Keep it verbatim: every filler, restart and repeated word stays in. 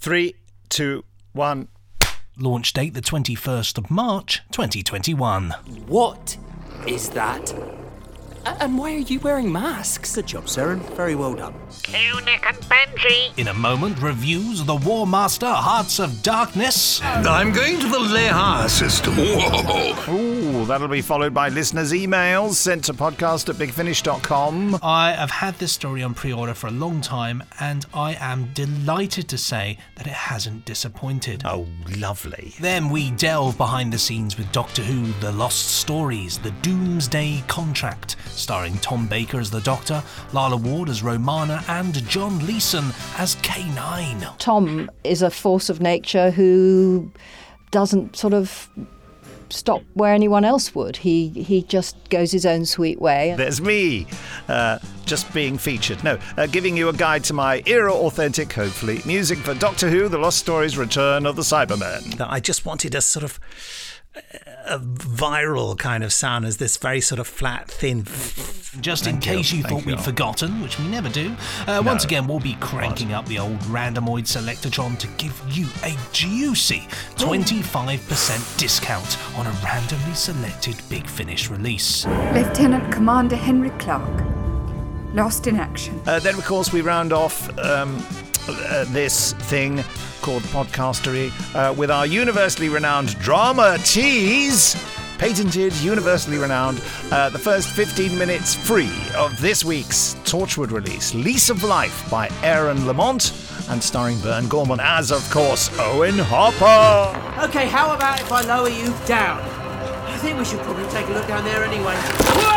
Three, two, one. Launch date the twenty-first of March, twenty twenty-one. What is that? A- and why are you wearing masks? Good job, Saren. Very well done. Q, Nick and Benji. In a moment, reviews of the War Master Hearts of Darkness. I'm going to the Leha system. Whoa. Ooh, that'll be followed by listeners' emails sent to podcast at big finish dot com. I have had this story on pre-order for a long time, and I am delighted to say that it hasn't disappointed. Oh, lovely. Then we delve behind the scenes with Doctor Who, The Lost Stories, The Doomsday Contract, starring Tom Baker as the Doctor, Lala Ward as Romana, and John Leeson as K nine. Tom is a force of nature who doesn't sort of stop where anyone else would. He he just goes his own sweet way. There's me, uh, just being featured. No, uh, giving you a guide to my era-authentic, hopefully, music for Doctor Who, The Lost Stories, Return of the Cybermen. I just wanted a sort of a viral kind of sound as this very sort of flat, thin... Just in Thank case you. you, Thank thought you. we'd forgotten, which we never do, uh, No. once again we'll be cranking up the old Randomoid Selectatron to give you a juicy twenty-five percent discount on a randomly selected Big Finish release. Lieutenant Commander Henry Clark, lost in action. Uh, then, of course, we round off um, uh, this thing called Podcastery uh, with our universally renowned drama tease. Patented, universally renowned, uh, the first fifteen minutes free of this week's Torchwood release, Lease of Life by Aaron Lamont, and starring Bern Gorman as, of course, Owen Hopper. Okay, how about if I lower you down? I think we should probably take a look down there anyway.